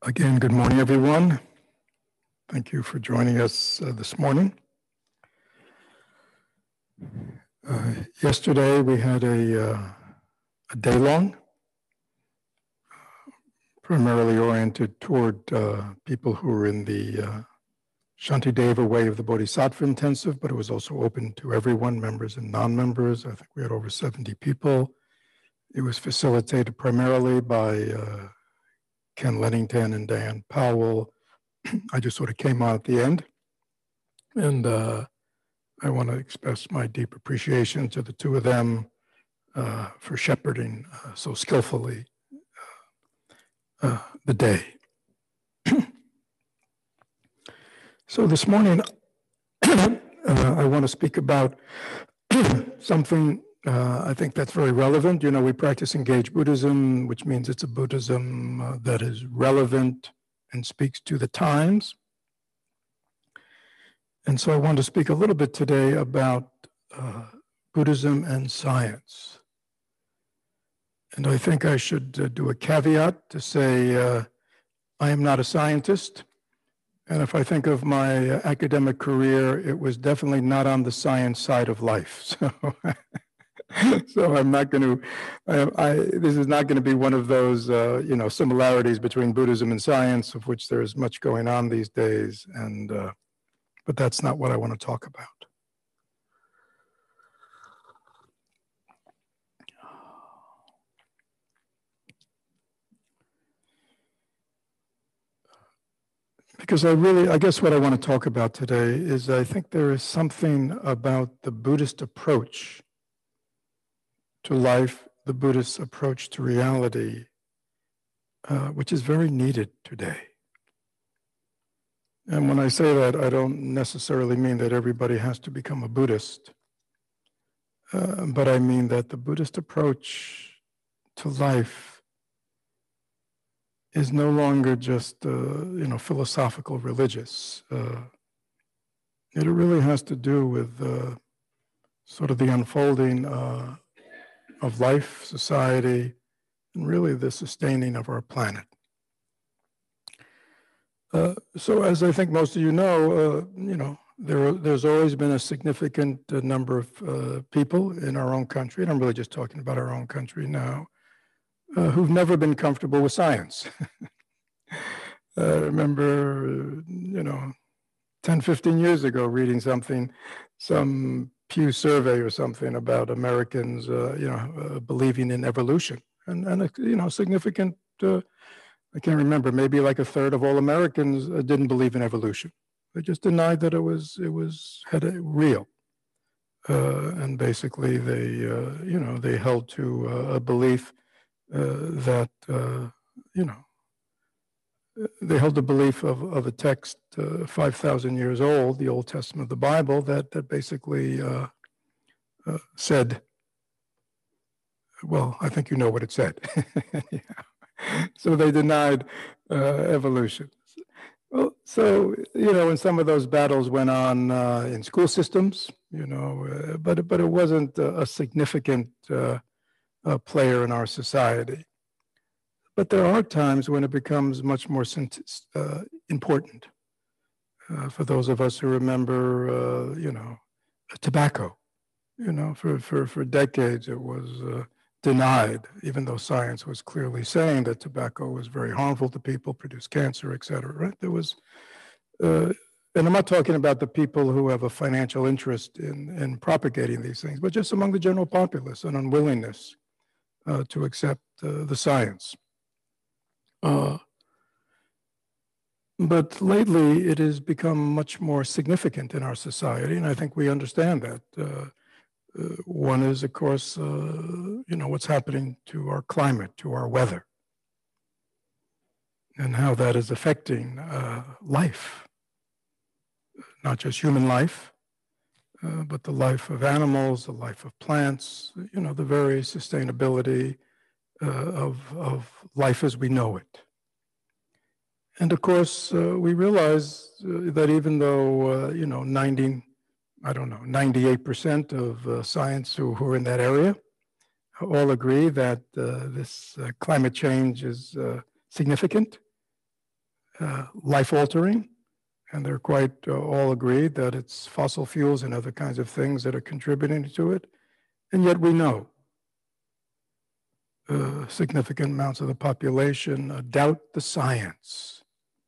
Again, good morning, everyone. Thank you for joining us this morning. Yesterday, we had a day-long, primarily oriented toward people who were in the Shantideva Way of the Bodhisattva Intensive, but it was also open to everyone, members and non-members. I think we had over 70 people. It was facilitated primarily by Ken Lennington and Diane Powell. I just sort of came on at the end. And I want to express my deep appreciation to the two of them for shepherding so skillfully the day. So this morning, I want to speak about something I think that's very relevant. You know, we practice engaged Buddhism, which means it's a Buddhism that is relevant and speaks to the times. And so I want to speak a little bit today about Buddhism and science. And I think I should do a caveat to say I am not a scientist. And if I think of my academic career, it was definitely not on the science side of life. So I'm not going to, this is not going to be one of those, similarities between Buddhism and science, of which there is much going on these days. And but that's not what I want to talk about. Because I guess what I want to talk about today is I think there is something about the Buddhist approach to life, the Buddhist approach to reality, which is very needed today. And when I say that, I don't necessarily mean that everybody has to become a Buddhist, but I mean that the Buddhist approach to life is no longer just, philosophical religious. It really has to do with sort of the unfolding of life, society, and really the sustaining of our planet. So as I think most of you know, there's always been a significant number of people in our own country, and I'm really just talking about our own country now, who've never been comfortable with science. I remember, 10, 15 years ago reading some Pew survey or something about Americans, believing in evolution. And significant, I can't remember, maybe like a third of all Americans didn't believe in evolution. They just denied that it was real. And basically they held to a belief that, they held the belief of a text 5,000 years old, the Old Testament of the Bible, that basically said, well, I think you know what it said. Yeah. So they denied evolution. Well, so, and some of those battles went on in school systems, but it wasn't a significant player in our society. But there are times when it becomes much more important. For those of us who remember, tobacco, for decades it was denied, even though science was clearly saying that tobacco was very harmful to people, produced cancer, et cetera, right? There was, and I'm not talking about the people who have a financial interest in propagating these things, but just among the general populace, an unwillingness to accept the science. But lately, it has become much more significant in our society, and I think we understand that. One is, of course, what's happening to our climate, to our weather, and how that is affecting life, not just human life, but the life of animals, the life of plants, the very sustainability of life as we know it. And of course, we realize that even though, 98% of science who are in that area all agree that this climate change is significant, life-altering, and they're quite all agreed that it's fossil fuels and other kinds of things that are contributing to it. And yet we know significant amounts of the population doubt the science.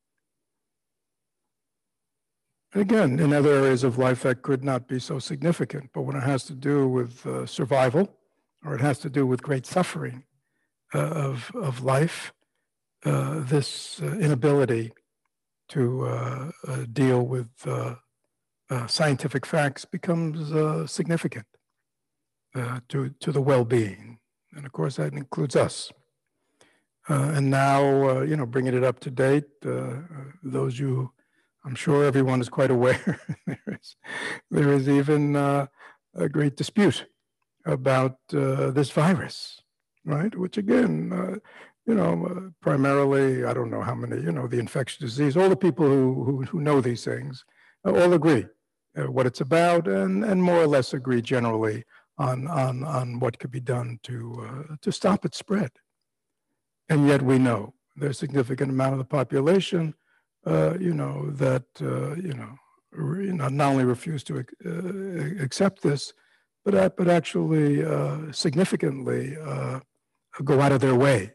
And again, in other areas of life that could not be so significant, but when it has to do with survival, or it has to do with great suffering of life, this inability to deal with scientific facts becomes significant to the well-being. And of course, that includes us. And now, you know, bringing it up to date, those you, I'm sure everyone is quite aware, there is even a great dispute about this virus, right? Which again, you know, primarily, I don't know how many, you know, the infectious disease, all the people who know these things all agree what it's about, and more or less agree generally on what could be done to stop its spread. And yet we know there's a significant amount of the population, you know, that, you know, not only refuse to accept this, but actually significantly go out of their way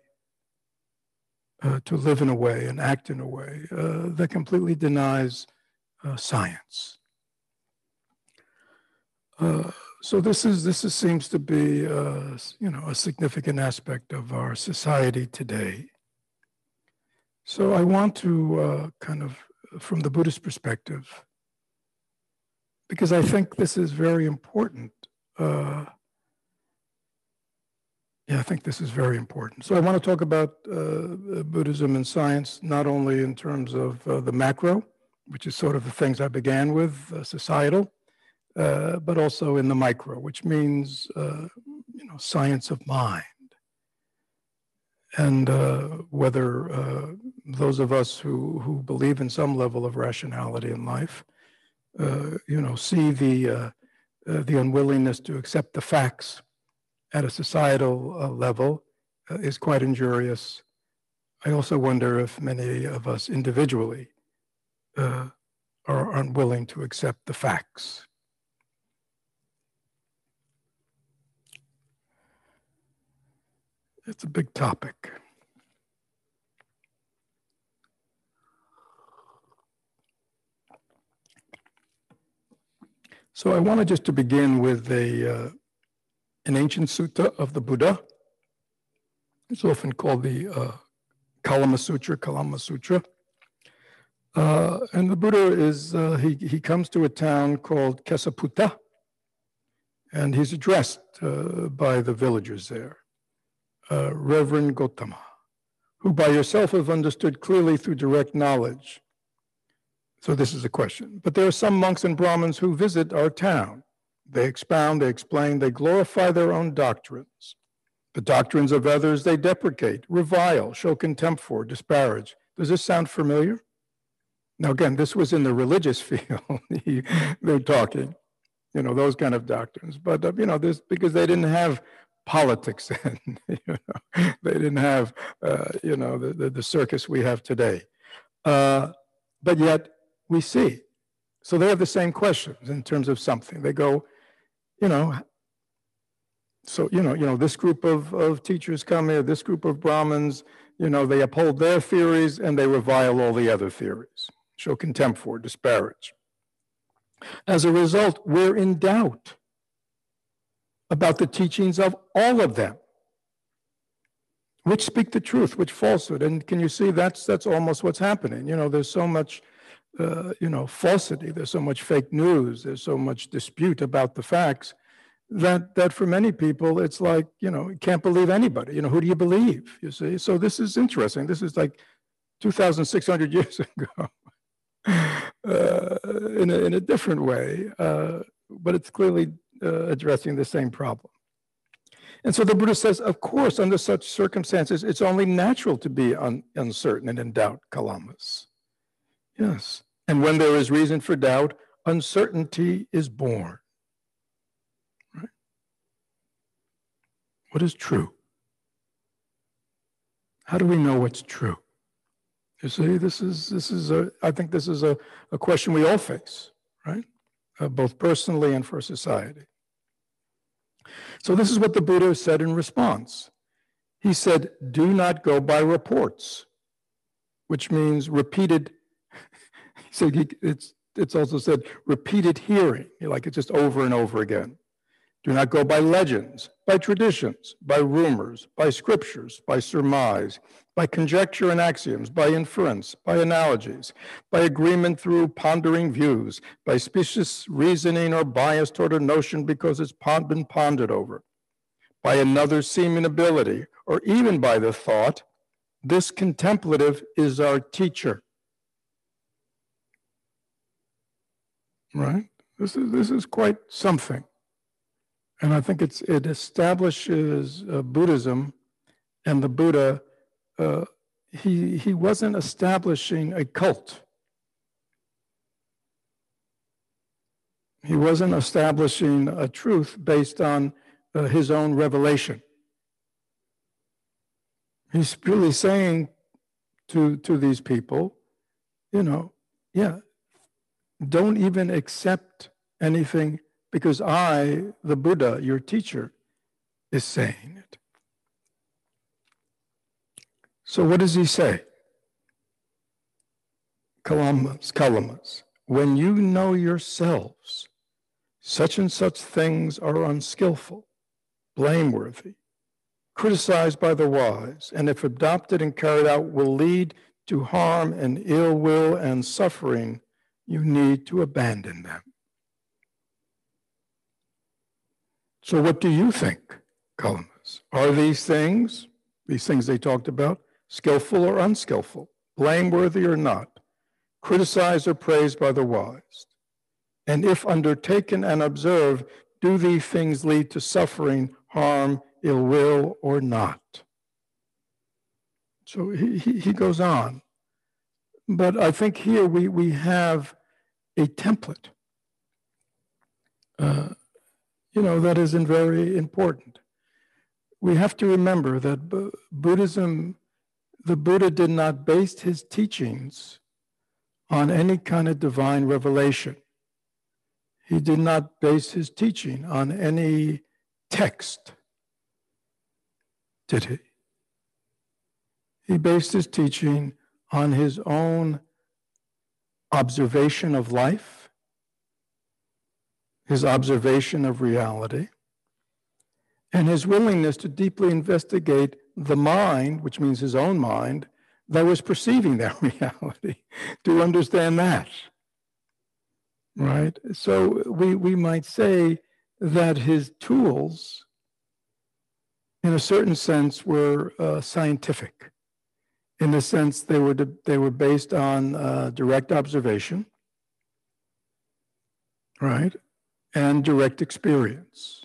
to live in a way and act in a way that completely denies science. So this seems to be, you know, a significant aspect of our society today. So I want to kind of, from the Buddhist perspective, because I think this is very important. Yeah, I think this is very important. So I want to talk about Buddhism and science, not only in terms of the macro, which is sort of the things I began with, societal, but also in the micro, which means, you know, science of mind. And whether those of us who believe in some level of rationality in life, you know, see the unwillingness to accept the facts at a societal level is quite injurious. I also wonder if many of us individually are unwilling to accept the facts. It's a big topic. So I wanted just to begin with an ancient sutta of the Buddha. It's often called the Kalama Sutra. And the Buddha is, he comes to a town called Kesaputta, and he's addressed by the villagers there. Reverend Gotama, who by yourself have understood clearly through direct knowledge. So this is a question. But there are some monks and Brahmins who visit our town. They expound, they explain, they glorify their own doctrines. The doctrines of others they deprecate, revile, show contempt for, disparage. Does this sound familiar? Now again, this was in the religious field. They're talking, you know, those kind of doctrines. But, you know, this because they didn't have politics then, you know, they didn't have, you know, the circus we have today. But yet we see. So they have the same questions in terms of something. They go, you know, so, you know, this group of teachers come here, this group of Brahmins, you know, they uphold their theories and they revile all the other theories, show contempt for, disparage. As a result, we're in doubt about the teachings of all of them, which speak the truth, which falsehood. And can you see that's almost what's happening? You know, there's so much, you know, falsity, there's so much fake news, there's so much dispute about the facts that for many people, it's like, you know, you can't believe anybody. You know, who do you believe, you see? So this is interesting. This is like 2,600 years ago in a different way, but it's clearly addressing the same problem. And so the Buddha says, of course, under such circumstances, it's only natural to be uncertain and in doubt, Kalamas. Yes. And when there is reason for doubt, uncertainty is born. Right? What is true? How do we know what's true? You see, I think this is a question we all face, right? Both personally and for society. So this is what the Buddha said in response. He said, do not go by reports, which means repeated. He said, it's also said repeated hearing, like it's just over and over again. Do not go by legends, by traditions, by rumors, by scriptures, by surmise, by conjecture and axioms, by inference, by analogies, by agreement through pondering views, by specious reasoning or bias toward a notion because it's been pondered over, by another's seeming ability, or even by the thought, this contemplative is our teacher. Right? This is quite something. And I think it establishes Buddhism, and the Buddha, he wasn't establishing a cult. He wasn't establishing a truth based on his own revelation. He's really saying to these people, don't even accept anything because I, the Buddha, your teacher, is saying it. So what does he say? Kalamas. When you know yourselves, such and such things are unskillful, blameworthy, criticized by the wise, and if adopted and carried out will lead to harm and ill will and suffering, you need to abandon them. So what do you think, Kalamas? Are these things they talked about, skillful or unskillful, blameworthy or not, criticized or praised by the wise? And if undertaken and observed, do these things lead to suffering, harm, ill will, or not? So he goes on. But I think here we have a template, that is very important. We have to remember that Buddhism, the Buddha did not base his teachings on any kind of divine revelation. He did not base his teaching on any text, did he? He based his teaching on his own observation of life, his observation of reality, and his willingness to deeply investigate the mind, which means his own mind, that was perceiving that reality, to understand that. Right? So we might say that his tools, in a certain sense, were scientific. In the sense they were based on direct observation, right, and direct experience.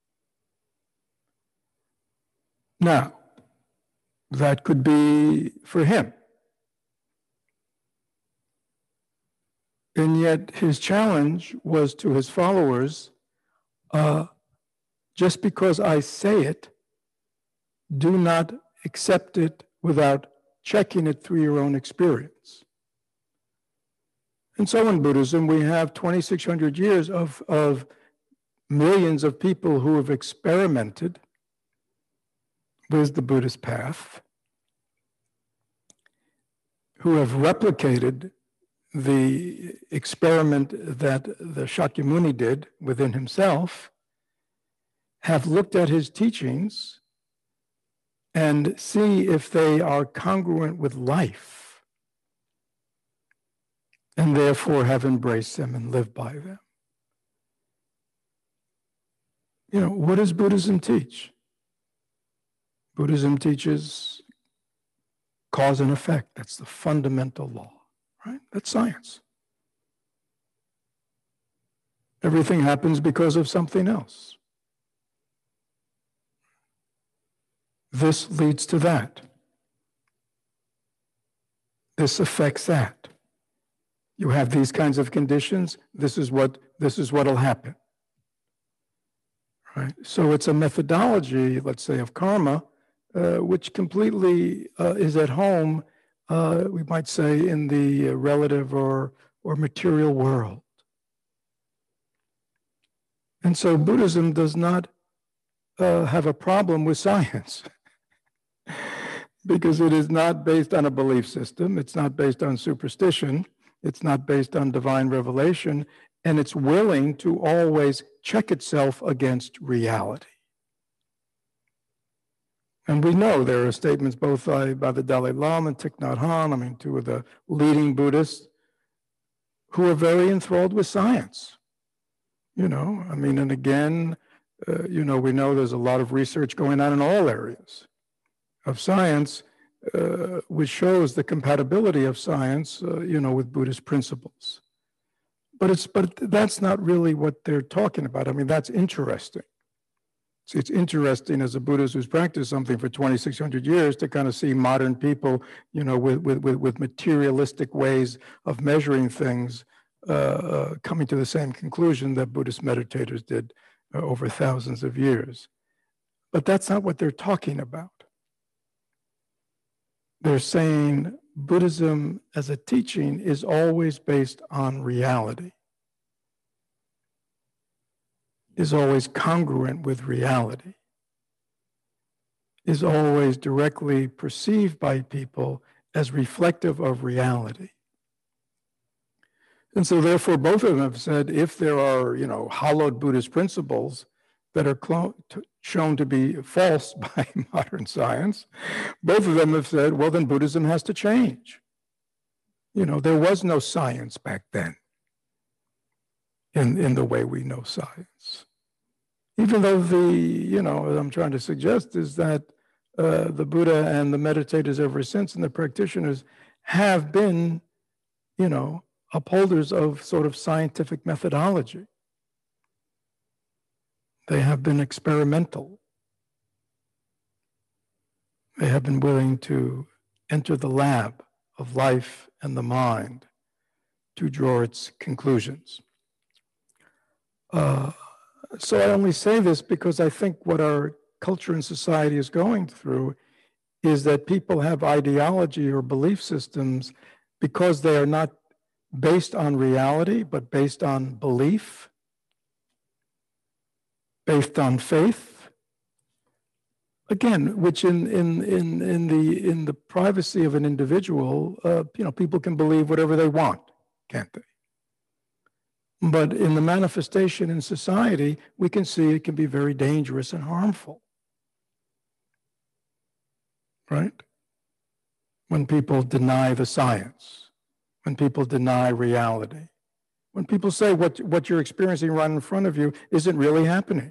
Now, that could be for him. And yet his challenge was to his followers, just because I say it, do not accept it without checking it through your own experience. And so in Buddhism, we have 2,600 years of millions of people who have experimented with the Buddhist path, who have replicated the experiment that the Shakyamuni did within himself, have looked at his teachings and see if they are congruent with life, and therefore have embraced them and lived by them. What does Buddhism teach? Buddhism teaches cause and effect. That's the fundamental law, right? That's science. Everything happens because of something else. This leads to that. This affects that. You have these kinds of conditions, this is what'll happen. Right? So it's a methodology, let's say, of karma, which completely is at home we might say, in the relative or material world. And so Buddhism does not have a problem with science because it is not based on a belief system. It's not based on superstition. It's not based on divine revelation. And it's willing to always check itself against reality. And we know there are statements both by the Dalai Lama and Thich Nhat Hanh, I mean, two of the leading Buddhists, who are very enthralled with science. You know, I mean, and again, you know, we know there's a lot of research going on in all areas of science, which shows the compatibility of science, you know, with Buddhist principles. But that's not really what they're talking about. I mean, that's interesting. See, it's interesting as a Buddhist who's practiced something for 2,600 years to kind of see modern people, you know, with materialistic ways of measuring things, coming to the same conclusion that Buddhist meditators did over thousands of years. But that's not what they're talking about. They're saying Buddhism as a teaching is always based on reality, is always congruent with reality, is always directly perceived by people as reflective of reality. And so therefore, both of them have said, if there are, you know, hallowed Buddhist principles that are shown to be false by modern science, both of them have said, well, then Buddhism has to change. You know, there was no science back then in the way we know science. Even though you know, what I'm trying to suggest is that the Buddha and the meditators ever since and the practitioners have been, you know, upholders of sort of scientific methodology. They have been experimental. They have been willing to enter the lab of life and the mind to draw its conclusions. So I only say this because I think what our culture and society is going through is that people have ideology or belief systems because they are not based on reality, but based on belief, based on faith. Again, which in the privacy of an individual, you know, people can believe whatever they want, can't they? But in the manifestation in society, we can see it can be very dangerous and harmful, right? When people deny the science, when people deny reality, when people say what you're experiencing right in front of you isn't really happening,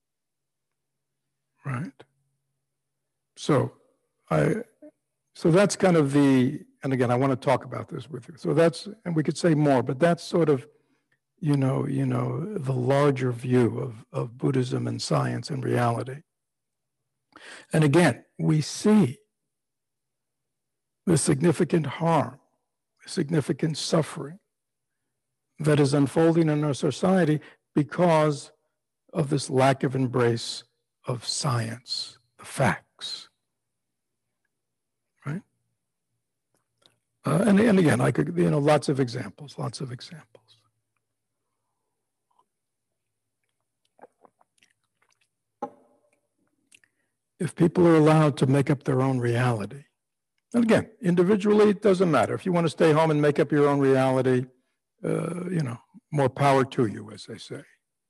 right? So that's kind of and again, I want to talk about this with you. So and we could say more, but that's sort of, you know, the larger view of Buddhism and science and reality. And again, we see the significant harm, significant suffering that is unfolding in our society because of this lack of embrace of science, the facts, right? And again, I could, you know, lots of examples. If people are allowed to make up their own reality, and again, individually, it doesn't matter. If you want to stay home and make up your own reality, you know, more power to you, as they say.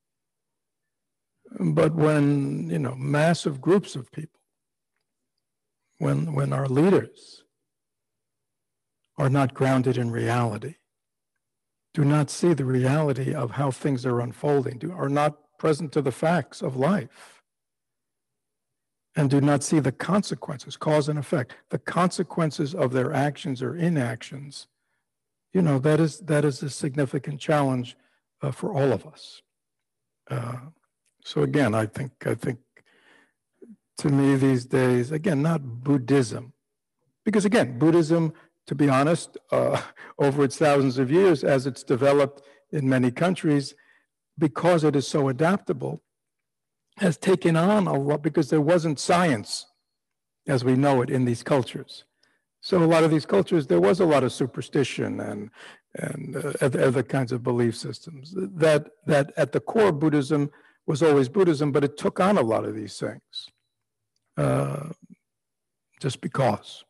But when, you know, massive groups of people, when our leaders are not grounded in reality, do not see the reality of how things are unfolding, are not present to the facts of life, and do not see the consequences, cause and effect, the consequences of their actions or inactions, you know, that is a significant challenge for all of us. So again, I think to me these days, again, not Buddhism, because again, Buddhism, to be honest, over its thousands of years, as it's developed in many countries, because it is so adaptable, has taken on a lot, because there wasn't science as we know it in these cultures. So a lot of these cultures, there was a lot of superstition and other kinds of belief systems. That at the core, Buddhism was always Buddhism, but it took on a lot of these things, just because.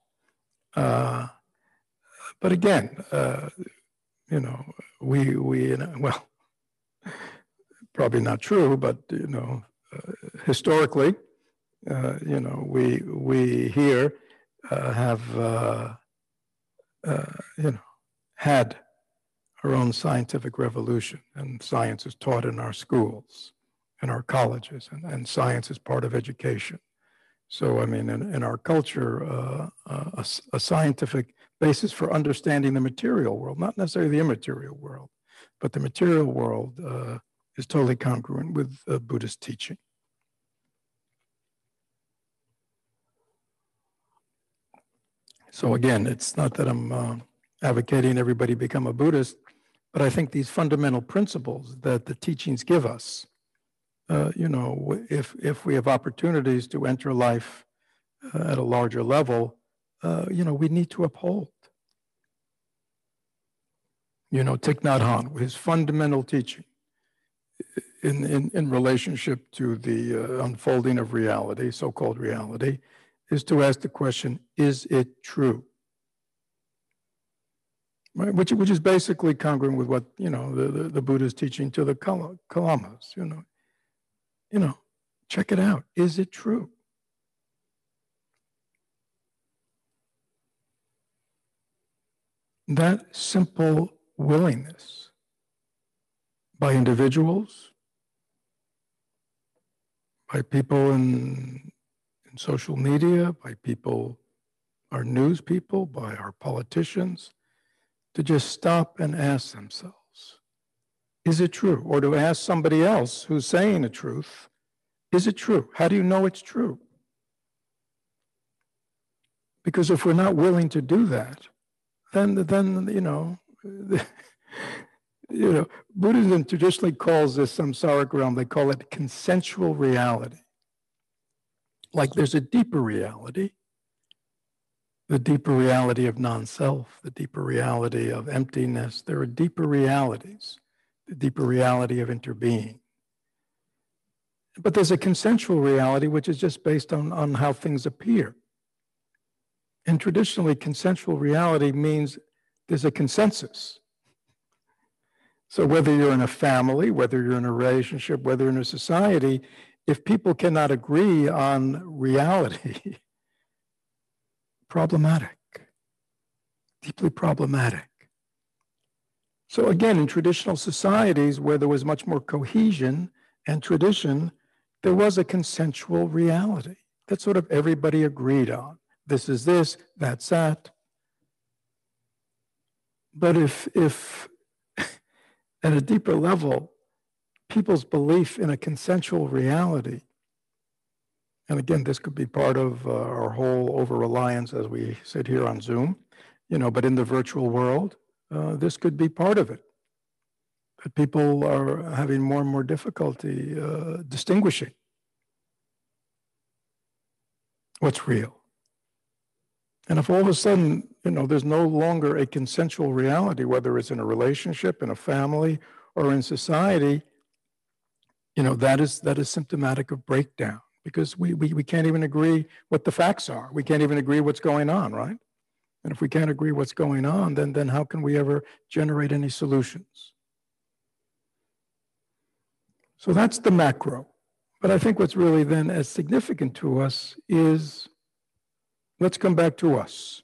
But again, you know, well, probably not true, but historically, we here have had our own scientific revolution, and science is taught in our schools, in our colleges, and science is part of education. So, I mean, in our culture, a scientific basis for understanding the material world, not necessarily the immaterial world, but the material world is totally congruent with Buddhist teaching. So again, it's not that I'm advocating everybody become a Buddhist, but I think these fundamental principles that the teachings give us, if we have opportunities to enter life at a larger level, we need to uphold. Thich Nhat Hanh, his fundamental teaching in relationship to the unfolding of reality, so-called reality, is to ask the question, is it true? Right? Which is basically congruent with what, the Buddha is teaching to the Kalamas, check it out. Is it true? That simple willingness by individuals, by people in social media, by people, our news people, by our politicians, to just stop and ask themselves, is it true? Or to ask somebody else who's saying the truth, is it true? How do you know it's true? Because if we're not willing to do that, then Buddhism traditionally calls this samsaric realm, they call it consensual reality. Like there's a deeper reality, the deeper reality of non-self, the deeper reality of emptiness. There are deeper realities, the deeper reality of interbeing. But there's a consensual reality, which is just based on how things appear. And traditionally, consensual reality means there's a consensus. So whether you're in a family, whether you're in a relationship, whether you're in a society, if people cannot agree on reality, problematic, deeply problematic. So again, in traditional societies where there was much more cohesion and tradition, there was a consensual reality that sort of everybody agreed on. This is this, that's that. But if at a deeper level, people's belief in a consensual reality, and again, this could be part of our whole over-reliance as we sit here on Zoom, but in the virtual world, this could be part of it. But people are having more and more difficulty distinguishing what's real. And if all of a sudden, there's no longer a consensual reality, whether it's in a relationship, in a family, or in society, that is symptomatic of breakdown, because we can't even agree what the facts are. We can't even agree what's going on, right? And if we can't agree what's going on, then how can we ever generate any solutions? So that's the macro. But I think what's really then as significant to us is, let's come back to us.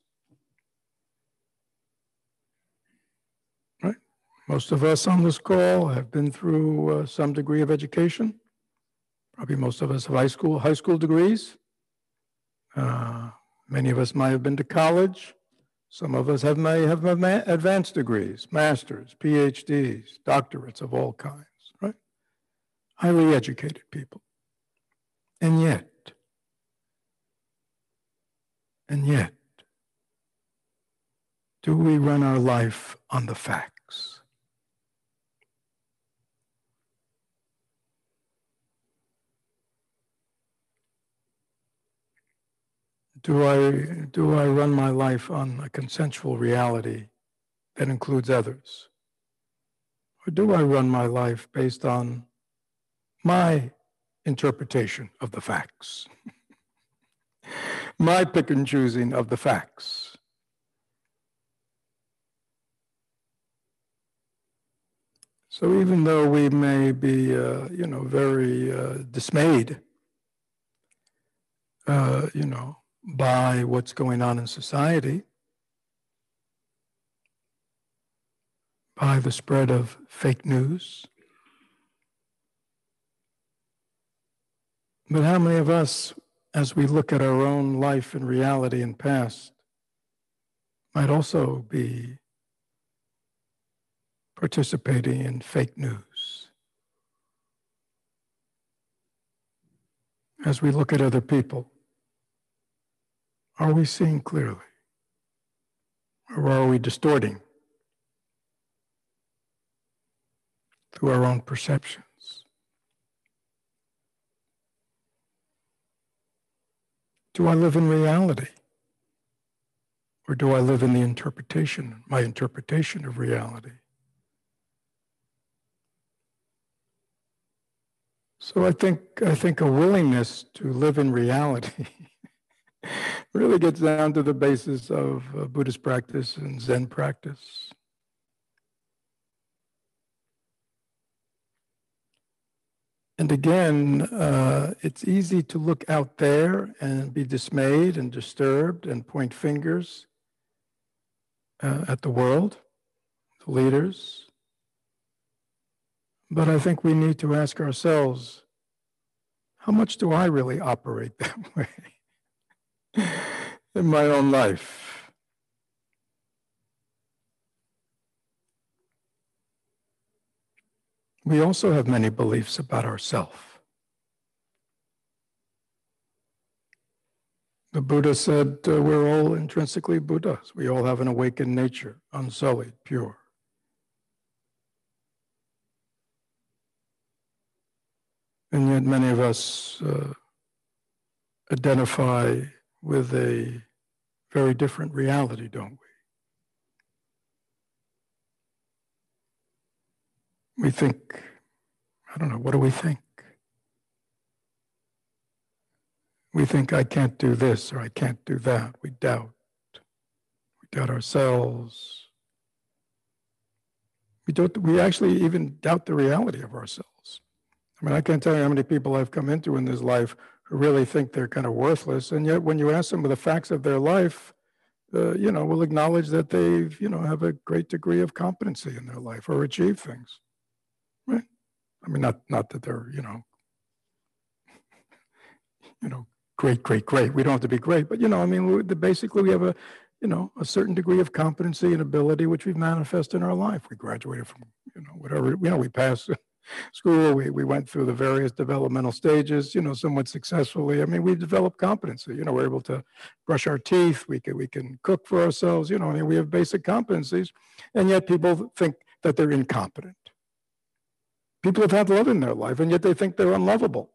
Right? Most of us on this call have been through some degree of education. Probably most of us have high school degrees. Many of us might have been to college. Some of us may have advanced degrees, masters, PhDs, doctorates of all kinds, right? Highly educated people. And yet, do we run our life on the facts? Do I run my life on a consensual reality that includes others? Or do I run my life based on my interpretation of the facts? My pick and choosing of the facts? So even though we may be, very dismayed, by what's going on in society, by the spread of fake news, but how many of us, as we look at our own life and reality and past, might also be participating in fake news? As we look at other people, are we seeing clearly? Or are we distorting through our own perceptions? Do I live in reality? Or do I live in the interpretation, my interpretation of reality? So I think a willingness to live in reality really gets down to the basis of Buddhist practice and Zen practice. And again, it's easy to look out there and be dismayed and disturbed and point fingers at the world, the leaders. But I think we need to ask ourselves, how much do I really operate that way in my own life? We also have many beliefs about ourselves. The Buddha said we're all intrinsically Buddhas. We all have an awakened nature, unsullied, pure. And yet many of us identify with a very different reality, don't we? We think, I don't know, what do we think? We think I can't do this or I can't do that. We doubt. We doubt ourselves. We actually even doubt the reality of ourselves. I mean, I can't tell you how many people I've come into in this life who really think they're kind of worthless. And yet when you ask them the facts of their life, will acknowledge that they've, have a great degree of competency in their life or achieve things. Right? I mean, not that they're, great. We don't have to be great, but, basically we have a certain degree of competency and ability which we've manifested in our life. We graduated from, whatever, we passed school, we went through the various developmental stages, somewhat successfully. I mean, we developed competency, we're able to brush our teeth, we can cook for ourselves, we have basic competencies, and yet people think that they're incompetent. People have had love in their life, and yet they think they're unlovable.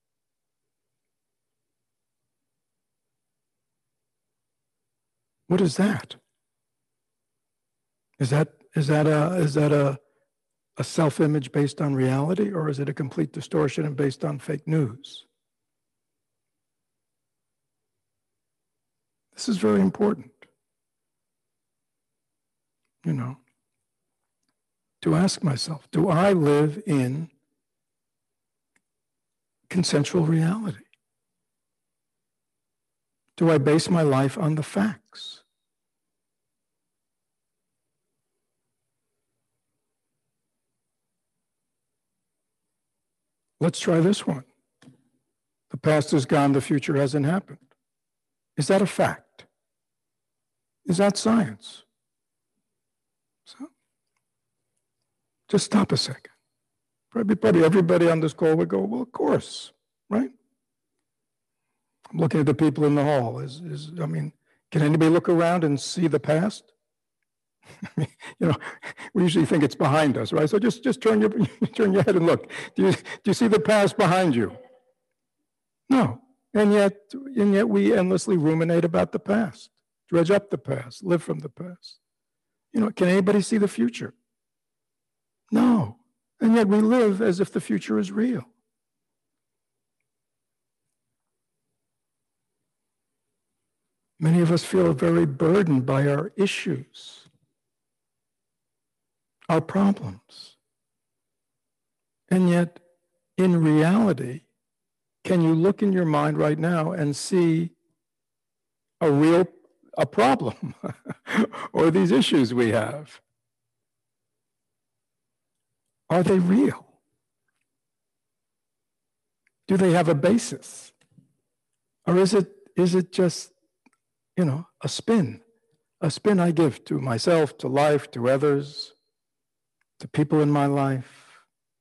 What is that? Is that a self-image based on reality, or is it a complete distortion and based on fake news? This is very important, to ask myself, do I live in consensual reality? Do I base my life on the facts? Let's try this one. The past is gone, the future hasn't happened. Is that a fact? Is that science? So, just stop a second. Everybody on this call would go, well, of course, right? I'm looking at the people in the hall. Can anybody look around and see the past? We usually think it's behind us, right? So just turn your head and look. Do you see the past behind you? No. And yet we endlessly ruminate about the past, dredge up the past, live from the past. Can anybody see the future? No. And yet we live as if the future is real. Many of us feel very burdened by our issues, our problems. And yet, in reality, can you look in your mind right now and see a problem or these issues we have? Are they real? Do they have a basis? Or is it just, a spin I give to myself, to life, to others, to people in my life?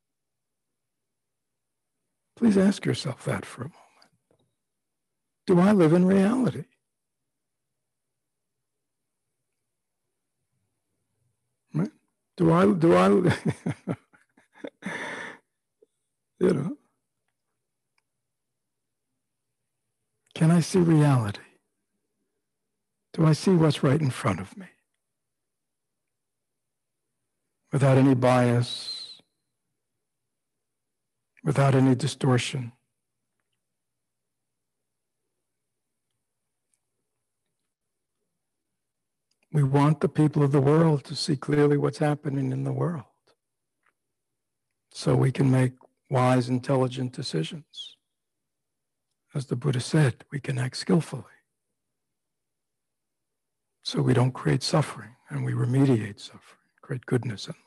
Please ask yourself that for a moment. Do I live in reality? Right? Do I, can I see reality? Do I see what's right in front of me? Without any bias, without any distortion. We want the people of the world to see clearly what's happening in the world, so we can make wise, intelligent decisions. As the Buddha said, we can act skillfully, so we don't create suffering and we remediate suffering, create goodness in life.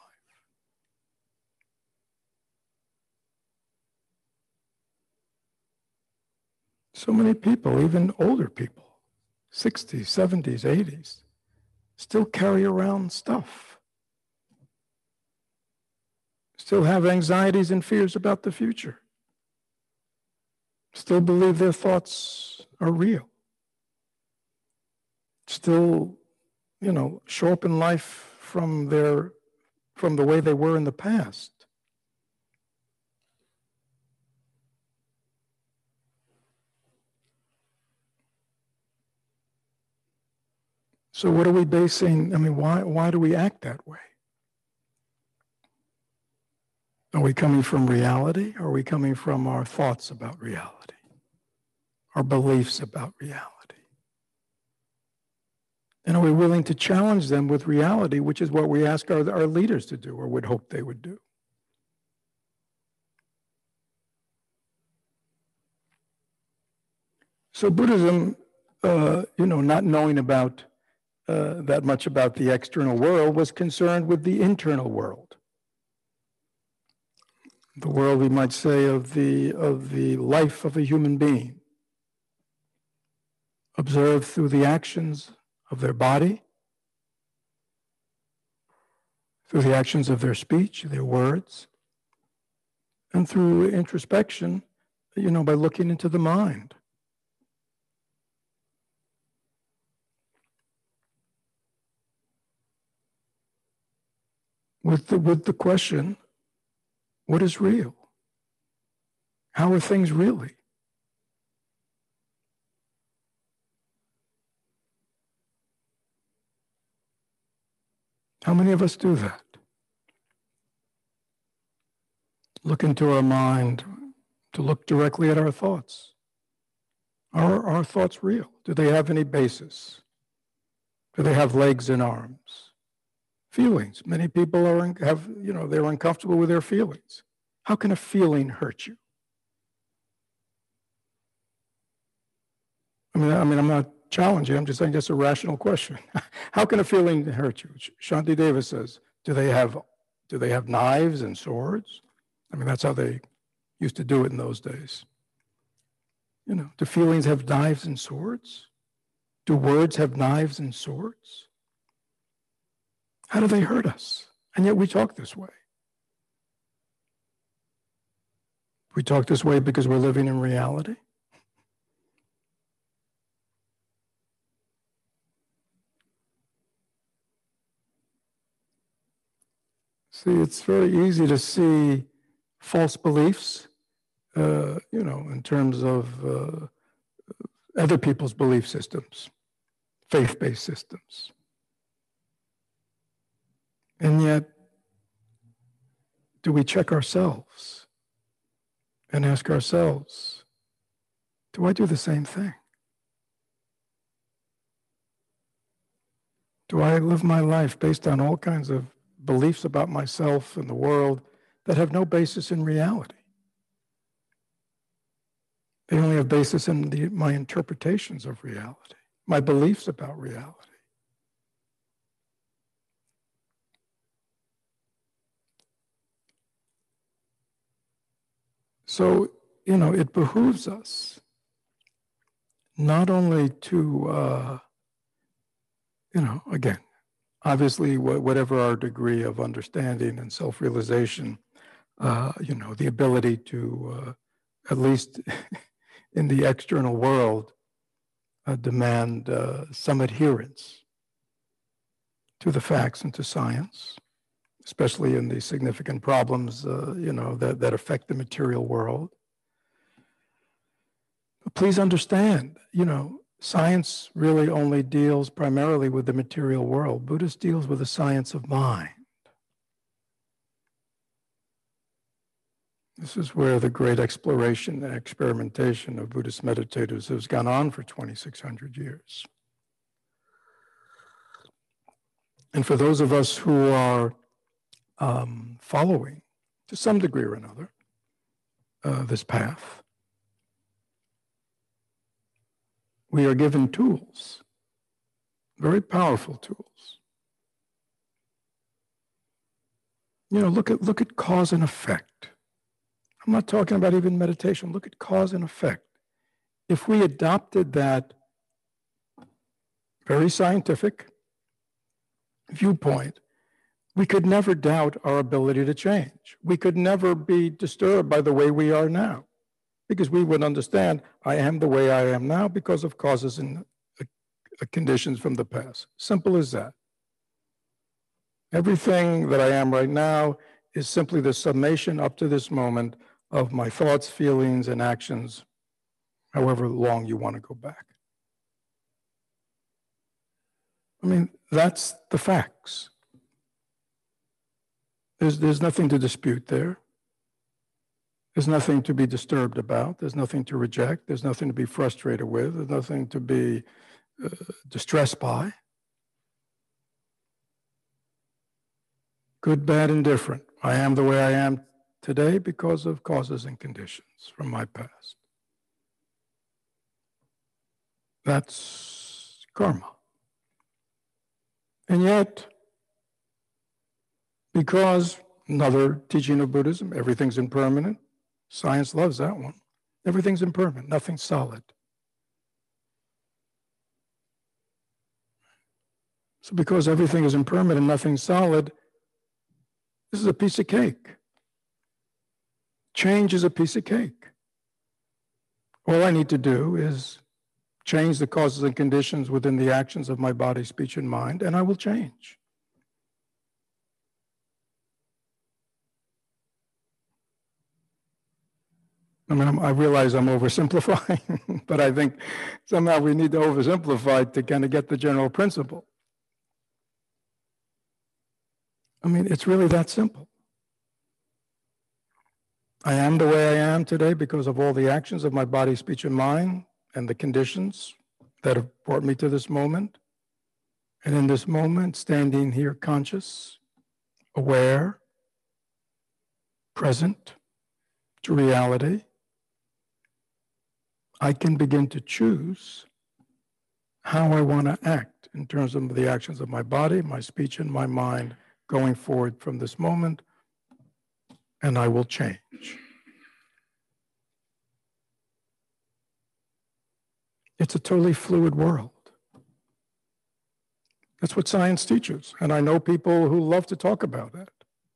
So many people, even older people, 60s, 70s, 80s, still carry around stuff. Still have anxieties and fears about the future. Still believe their thoughts are real. Still, show up in life from the way they were in the past. So what are we basing, why do we act that way? Are we coming from reality, or are we coming from our thoughts about reality? Our beliefs about reality? And are we willing to challenge them with reality, which is what we ask our leaders to do, or would hope they would do? So Buddhism, not knowing about that much about the external world, was concerned with the internal world. The world, we might say, of the life of a human being, observed through the actions of their body, through the actions of their speech, their words, and through introspection, by looking into the mind. With the question, what is real? How are things really? How many of us do that? Look into our mind, to look directly at our thoughts. Are our thoughts real? Do they have any basis? Do they have legs and arms? Feelings. Many people they're uncomfortable with their feelings. How can a feeling hurt you? I'm not challenging. I'm just saying that's a rational question. How can a feeling hurt you? Shantideva says, do they have knives and swords? That's how they used to do it in those days. Do feelings have knives and swords? Do words have knives and swords? How do they hurt us? And yet we talk this way. We talk this way because we're living in reality. See, it's very easy to see false beliefs, in terms of other people's belief systems, faith-based systems. And yet, do we check ourselves and ask ourselves, do I do the same thing? Do I live my life based on all kinds of beliefs about myself and the world that have no basis in reality? They only have basis in my interpretations of reality, my beliefs about reality. So, it behooves us not only to, again, obviously, whatever our degree of understanding and self-realization, the ability to, at least in the external world, demand some adherence to the facts and to science, especially in the significant problems, that affect the material world. But please understand, science really only deals primarily with the material world. Buddhist deals with the science of mind. This is where the great exploration and experimentation of Buddhist meditators has gone on for 2,600 years. And for those of us who are following, to some degree or another, this path, we are given tools, very powerful tools. Look at cause and effect. I'm not talking about even meditation. Look at cause and effect. If we adopted that very scientific viewpoint, we could never doubt our ability to change. We could never be disturbed by the way we are now, because we would understand I am the way I am now because of causes and conditions from the past. Simple as that. Everything that I am right now is simply the summation up to this moment of my thoughts, feelings, and actions, however long you want to go back. I mean, that's the facts. There's nothing to dispute there. There's nothing to be disturbed about. There's nothing to reject. There's nothing to be frustrated with. There's nothing to be distressed by. Good, bad, and different. I am the way I am today because of causes and conditions from my past. That's karma. And yet, because another teaching of Buddhism, everything's impermanent, science loves that one. Everything's impermanent, nothing's solid. So because everything is impermanent, nothing's solid, this is a piece of cake. Change is a piece of cake. All I need to do is change the causes and conditions within the actions of my body, speech, and mind, and I will change. I mean, I realize I'm oversimplifying, but I think somehow we need to oversimplify to kind of get the general principle. I mean, it's really that simple. I am the way I am today because of all the actions of my body, speech, and mind, and the conditions that have brought me to this moment. And in this moment, standing here conscious, aware, present to reality, I can begin to choose how I want to act in terms of the actions of my body, my speech, and my mind going forward from this moment, and I will change. It's a totally fluid world. That's what science teaches, and I know people who love to talk about that.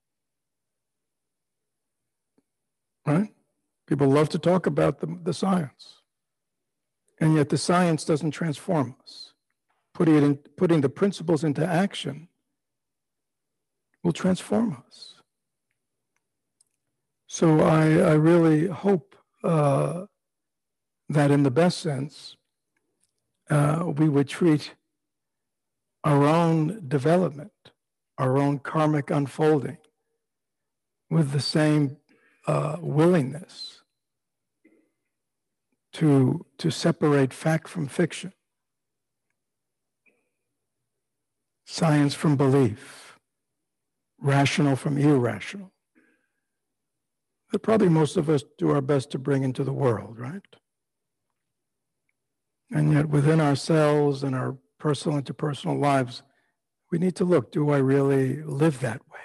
Right? People love to talk about the science. And yet the science doesn't transform us. Putting the principles into action will transform us. So I really hope that in the best sense, we would treat our own development, our own karmic unfolding with the same willingness to separate fact from fiction, science from belief, rational from irrational, that probably most of us do our best to bring into the world, right? And yet within ourselves and our personal interpersonal lives, we need to look, do I really live that way?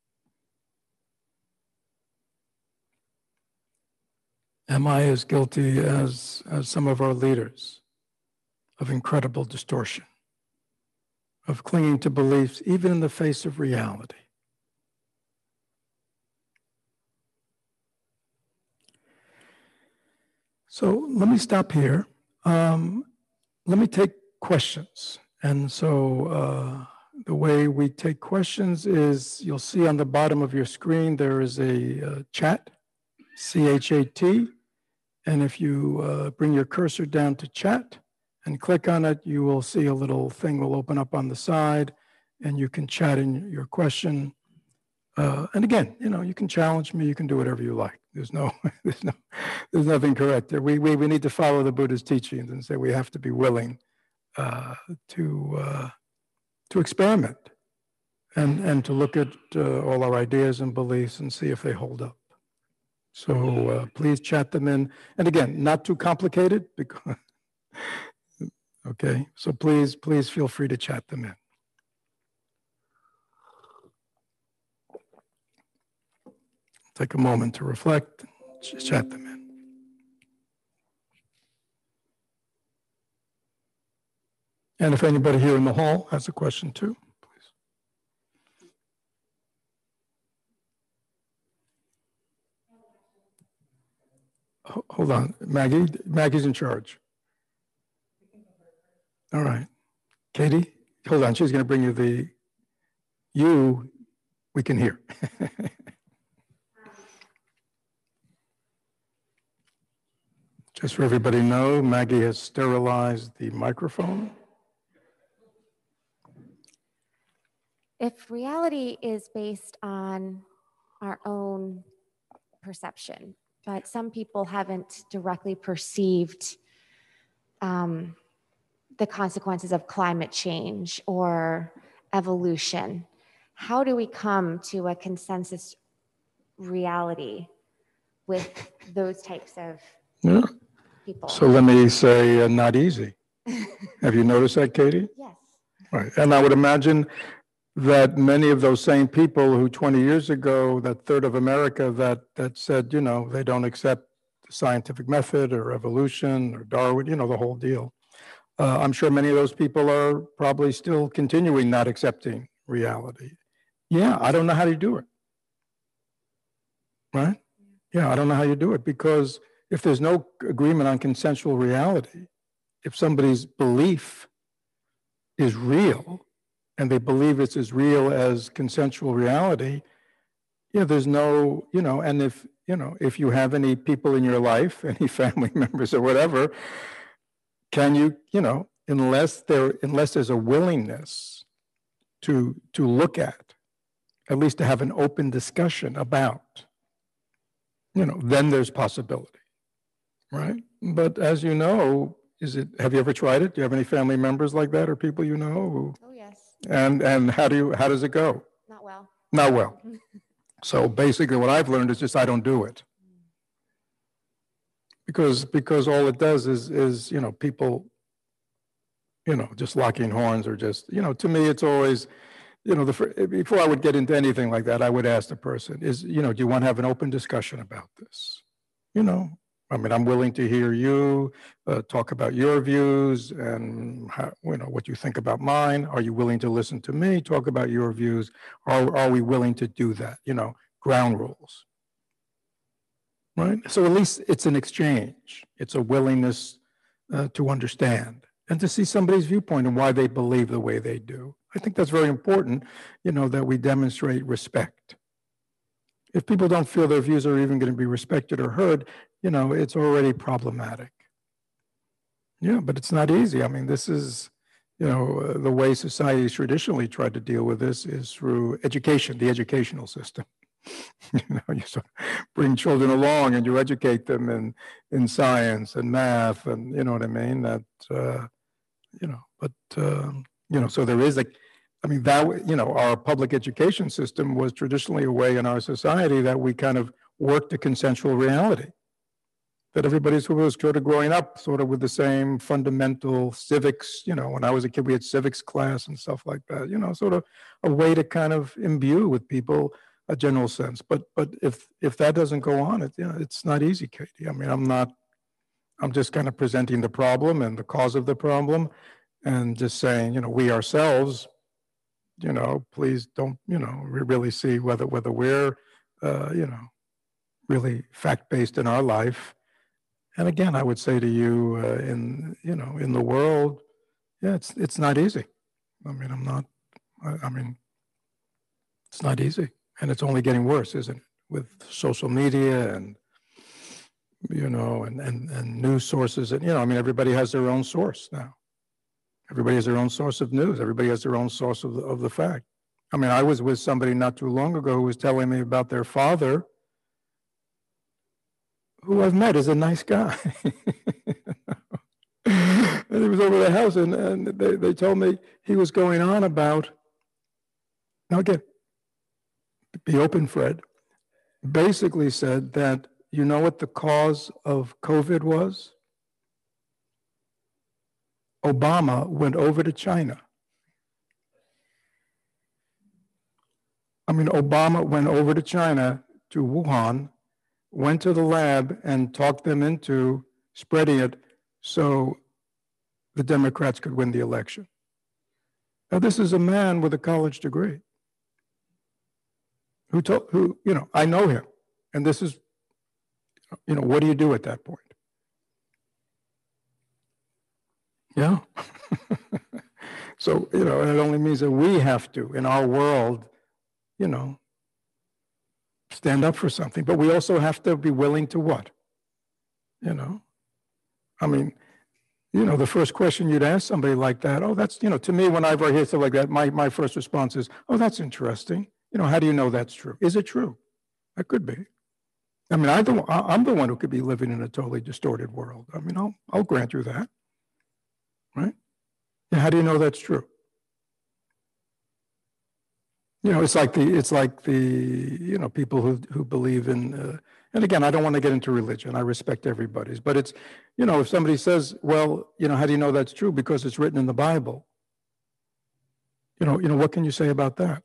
Am I as guilty as some of our leaders of incredible distortion, of clinging to beliefs even in the face of reality? So let me stop here. Let me take questions. And so the way we take questions is you'll see on the bottom of your screen there is a chat, C-H-A-T. And if you bring your cursor down to chat and click on it, you will see a little thing will open up on the side and you can chat in your question. And again, you can challenge me, you can do whatever you like. There's nothing correct there. We need to follow the Buddha's teachings and say we have to be willing to experiment and to look at all our ideas and beliefs and see if they hold up. So please chat them in. And again, not too complicated, because, okay? So please feel free to chat them in. Take a moment to reflect, chat them in. And if anybody here in the hall has a question too, please. Hold on, Maggie. Maggie's in charge. All right. Katie, hold on. She's going to bring you we can hear. Just for everybody to know, Maggie has sterilized the microphone. If reality is based on our own perception, but some people haven't directly perceived the consequences of climate change or evolution, how do we come to a consensus reality with those types of people? So let me say, not easy. Have you noticed that, Katie? Yes. Right. And I would imagine that many of those same people who 20 years ago, that third of America that said, they don't accept the scientific method or evolution or Darwin, the whole deal. I'm sure many of those people are probably still continuing not accepting reality. Yeah, I don't know how to do it. Right? Yeah, I don't know how you do it, because if there's no agreement on consensual reality, if somebody's belief is real and they believe it's as real as consensual reality, there's no, and if you have any people in your life, any family members or whatever, can you, unless there's a willingness to look at least to have an open discussion about, then there's possibility, right? But as you know, have you ever tried it? Do you have any family members like that or people you know? Oh, yes. And how does it go? Not well. Not well. So basically what I've learned is just I don't do it. Because all it does is people, just locking horns or just, to me it's always, before I would get into anything like that, I would ask the person, do you want to have an open discussion about this? I'm willing to hear you talk about your views and how, what you think about mine. Are you willing to listen to me talk about your views? Are we willing to do that? Ground rules, right? So at least it's an exchange. It's a willingness to understand and to see somebody's viewpoint and why they believe the way they do. I think that's very important, that we demonstrate respect. If people don't feel their views are even going to be respected or heard, it's already problematic. Yeah, but it's not easy. I mean, this is, the way society's traditionally tried to deal with this is through education, the educational system. You sort of bring children along and you educate them in science and math, and you know what I mean. That so there is our public education system was traditionally a way in our society that we kind of worked a consensual reality. That everybody was sort of growing up sort of with the same fundamental civics. When I was a kid, we had civics class and stuff like that, sort of a way to kind of imbue with people a general sense. But if that doesn't go on, it's not easy, Katie. I mean, I'm just kind of presenting the problem and the cause of the problem and just saying, we ourselves, please don't, really see whether we're, really fact-based in our life. And again, I would say to you, in the world, it's not easy. I mean, it's not easy, and it's only getting worse, isn't it? With social media and and news sources, and everybody has their own source now. Everybody has their own source of news. Everybody has their own source of the fact. I mean, I was with somebody not too long ago who was telling me about their father, who I've met is a nice guy. And he was over the house, and they told me he was going on about, now again, be open, Fred, basically said that, you know what the cause of COVID was? Obama went over to China. I mean, Obama went over to China, to Wuhan, went to the lab and talked them into spreading it so the Democrats could win the election. Now, this is a man with a college degree who I know him. And this is, what do you do at that point? Yeah. So, it only means that we have to, in our world, stand up for something, but we also have to be willing to what? I mean, the first question you'd ask somebody like that, oh, that's, to me, when I hear stuff like that, my first response is, oh, that's interesting. How do you know that's true? Is it true? That could be. I mean, I'm the one who could be living in a totally distorted world. I mean, I'll grant you that, right? And how do you know that's true? It's like the people who believe in, and again, I don't want to get into religion. I respect everybody's, but it's, if somebody says, well, how do you know that's true? Because it's written in the Bible. What can you say about that?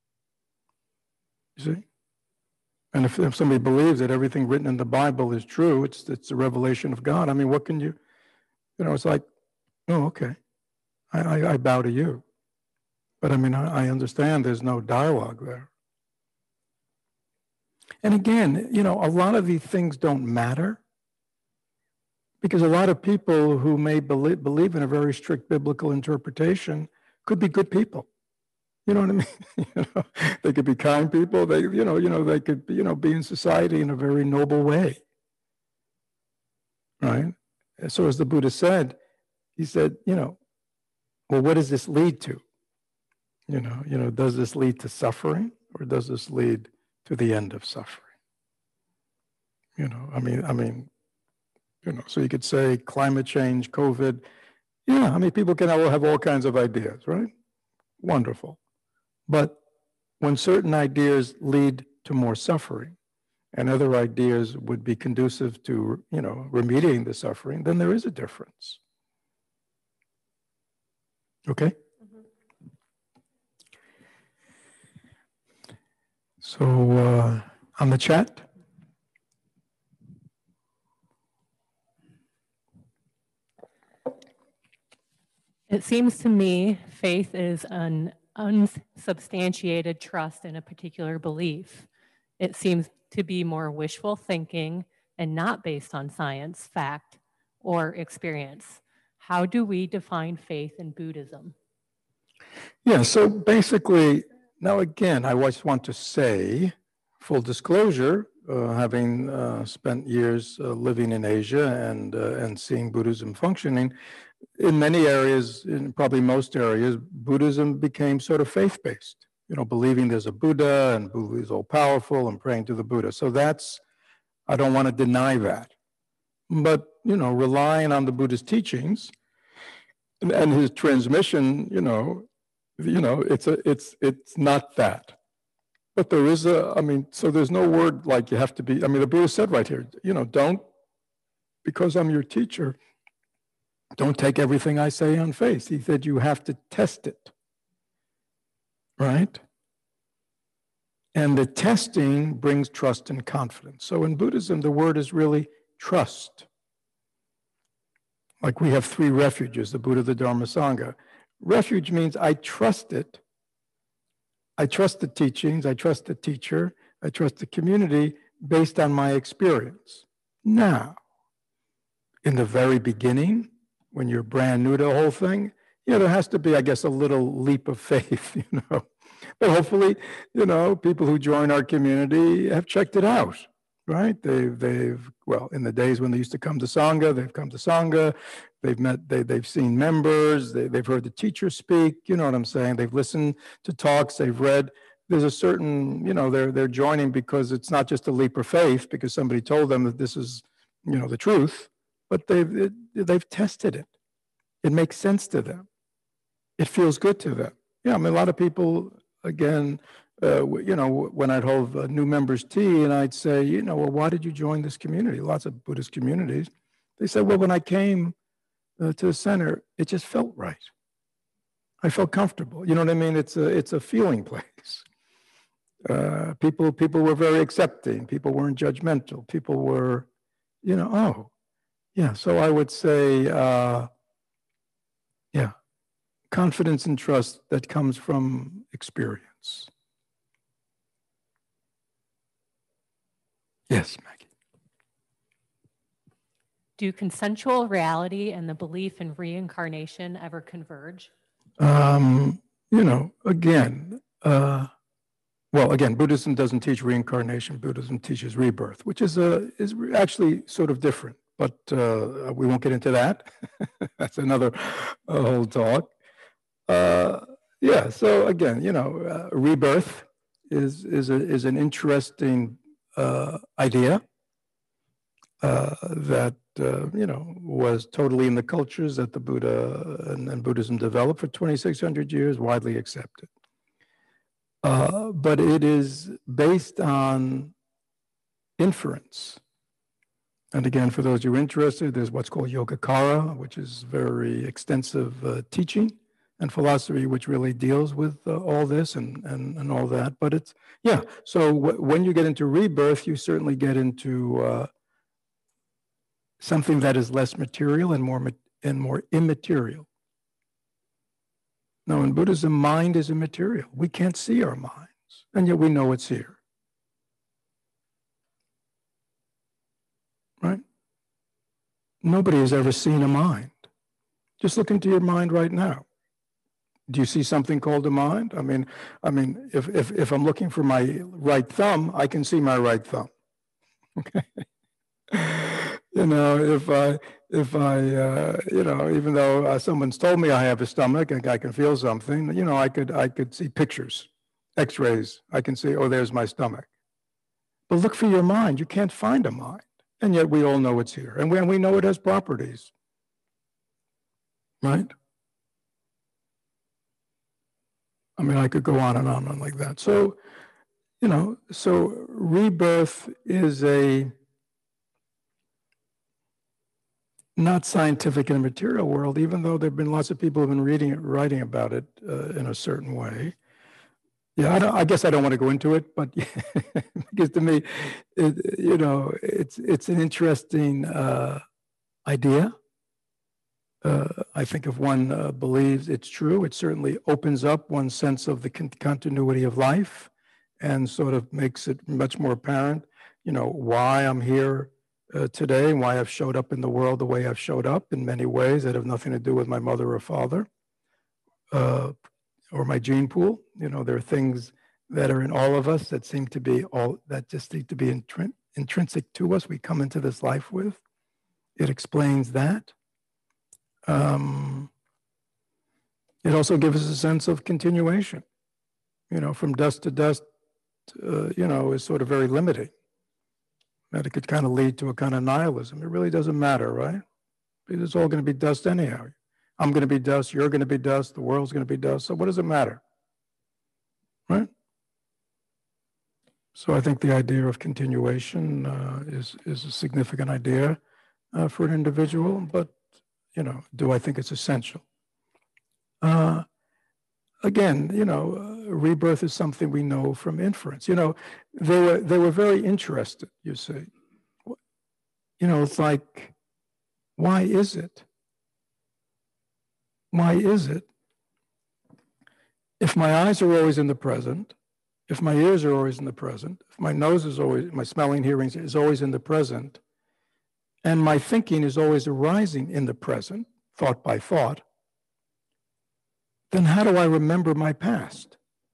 You see? And if somebody believes that everything written in the Bible is true, it's a revelation of God. I mean, what can you, it's like, oh, okay, I bow to you. But I mean, I understand there's no dialogue there. And again, a lot of these things don't matter because a lot of people who may believe in a very strict biblical interpretation could be good people. You know what I mean? They could be kind people. They, they could, be in society in a very noble way, right? So as the Buddha said, he said, well, what does this lead to? Does this lead to suffering or does this lead to the end of suffering? So you could say climate change, COVID. Yeah, I mean, people can have all kinds of ideas, right? Wonderful. But when certain ideas lead to more suffering and other ideas would be conducive to, remediating the suffering, then there is a difference. Okay? So on the chat. It seems to me faith is an unsubstantiated trust in a particular belief. It seems to be more wishful thinking and not based on science, fact, or experience. How do we define faith in Buddhism? Yeah, so basically, now again, I just want to say, full disclosure, having spent years living in Asia and seeing Buddhism functioning, in many areas, in probably most areas, Buddhism became sort of faith-based, believing there's a Buddha and Buddha is all powerful and praying to the Buddha. So I don't want to deny that. But, relying on the Buddha's teachings and his transmission, it's not that. But there is so there's no word like you have to be, the Buddha said right here, don't, because I'm your teacher, don't take everything I say on faith. He said you have to test it, right? And the testing brings trust and confidence. So in Buddhism, the word is really trust. Like we have 3 refuges, the Buddha, the Dharma, Sangha. Refuge means I trust it. I trust the teachings, I trust the teacher, I trust the community based on my experience. Now, in the very beginning, when you're brand new to the whole thing, there has to be, I guess, a little leap of faith, But hopefully, people who join our community have checked it out, right? Well, in the days when they used to come to Sangha, they've come to Sangha, they've seen members, they've heard the teacher speak, you know what I'm saying? They've listened to talks, they've read. There's a certain, they're joining because it's not just a leap of faith because somebody told them that this is, the truth, but they've tested it. It makes sense to them. It feels good to them. Yeah, a lot of people, again, when I'd hold new members tea and I'd say, well, why did you join this community? Lots of Buddhist communities. They said, well, when I came to the center, it just felt right. I felt comfortable. You know what I mean? It's a feeling place. People were very accepting. People weren't judgmental. People were, oh, yeah. So I would say, confidence and trust that comes from experience. Yes, Maggie. Do consensual reality and the belief in reincarnation ever converge? Again, Buddhism doesn't teach reincarnation. Buddhism teaches rebirth, which is actually sort of different. But we won't get into that. That's another whole talk. So again, rebirth is an interesting idea that was totally in the cultures that the Buddha and Buddhism developed for 2,600 years, widely accepted. But it is based on inference. And again, for those who are interested, there's what's called Yogacara, which is very extensive teaching and philosophy, which really deals with all this and all that. But so when you get into rebirth, you certainly get into something that is less material and more immaterial. Now, in Buddhism, mind is immaterial. We can't see our minds, and yet we know it's here. Right? Nobody has ever seen a mind. Just look into your mind right now. Do you see something called a mind? If I'm looking for my right thumb, I can see my right thumb. Okay. If I even though someone's told me I have a stomach and I can feel something, I could see pictures, X-rays. I can see, oh, there's my stomach. But look for your mind. You can't find a mind, and yet we all know it's here, and we know it has properties, right? I could go on and on like that. So, so rebirth is a not scientific in the material world, even though there have been lots of people who have been writing about it in a certain way. Yeah, I guess I don't want to go into it, but because to me, it's an interesting idea. I think if one believes it's true, it certainly opens up one's sense of the continuity of life and sort of makes it much more apparent, why I'm here today and why I've showed up in the world the way I've showed up in many ways that have nothing to do with my mother or father or my gene pool. There are things that are in all of us that seem to be that just seem to be intrinsic to us. We come into this life with. It explains that. It also gives us a sense of continuation. From dust to dust, is sort of very limiting. That it could kind of lead to a kind of nihilism. It really doesn't matter, right? Because it's all going to be dust anyhow. I'm going to be dust, you're going to be dust, the world's going to be dust. So what does it matter? Right? So I think the idea of continuation is a significant idea for an individual, but, do I think it's essential? Again, rebirth is something we know from inference. They were very interested, you see. It's like, why is it? Why is it? If my eyes are always in the present, if my ears are always in the present, if my nose is always, my smelling, hearing is always in the present, and my thinking is always arising in the present, thought by thought, then how do I remember my past?